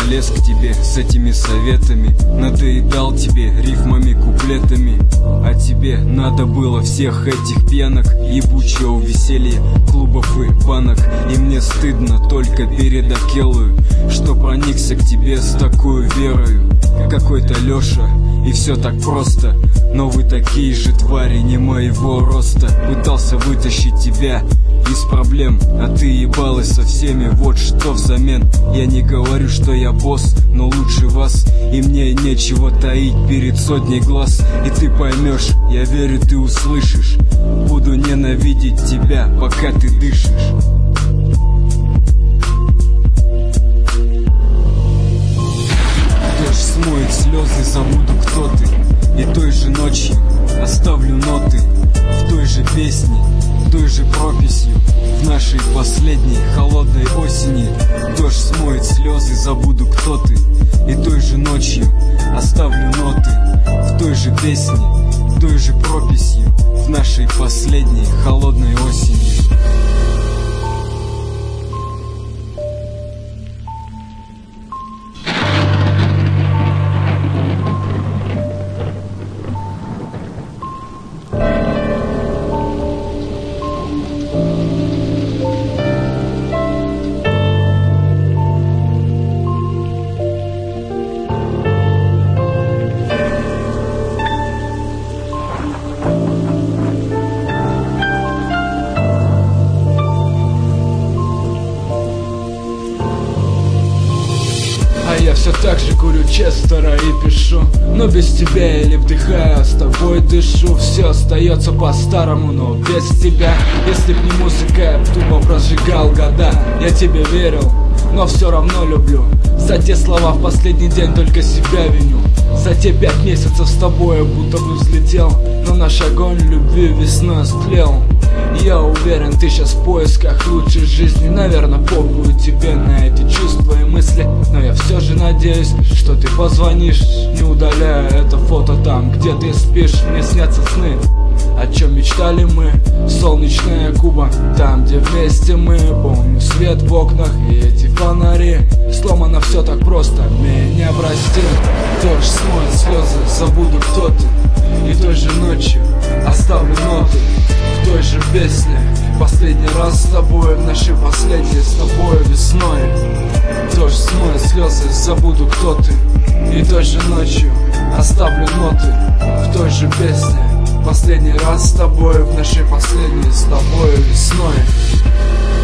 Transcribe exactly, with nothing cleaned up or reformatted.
полез к тебе с этими советами, надоедал тебе рифмами, куплетами. А тебе надо было всех этих пьянок, ебучего веселья, клубов и банок. И мне стыдно только перед Акелою, что проникся к тебе с такой верою. Какой-то Леша, и все так просто, но вы такие же твари, не моего роста. Пытался вытащить тебя из проблем, а ты ебалась со всеми, вот что взамен. Я не говорю, что я босс, но лучше вас, и мне нечего таить перед сотней глаз. И ты поймешь, я верю, ты услышишь. Буду ненавидеть тебя, пока ты дышишь. Дождь смоет слезы, забуду, кто ты. И той же ночью оставлю ноты в той же песне, той же прописью, в нашей последней холодной осени. Дождь смоет слезы, забуду, кто ты. И той же ночью оставлю ноты в той же песне, той же прописью, в нашей последней холодной осени. Я все так же курю Честера и пишу, но без тебя или вдыхаю, с тобой дышу. Все остается по-старому, но без тебя. Если б не музыка, я б тупо прожигал года. Я тебе верил, но все равно люблю. За те слова в последний день только себя виню. За те пять месяцев с тобой я будто бы взлетел, но наш огонь любви весной стлел. Я уверен, ты сейчас в поисках лучшей жизни. Наверное, похуй тебе на эти чувства и мысли, но я все же надеюсь, что ты позвонишь, не удаляя это фото там, где ты спишь. Мне снятся сны, о чем мечтали мы. Солнечная Куба, там, где вместе мы. Помню свет в окнах и эти фонари. Сломано все так просто, меня прости. Дождь смоет слезы, забуду, кто ты. И той же ночью оставлю ноты в той же песне. Последний раз с тобой, в нашей последней с тобой весной. Дождь смоет слезы, забуду, кто ты. И той же ночью оставлю ноты в той же песне. Последний раз с тобой, в нашей последней с тобой весной.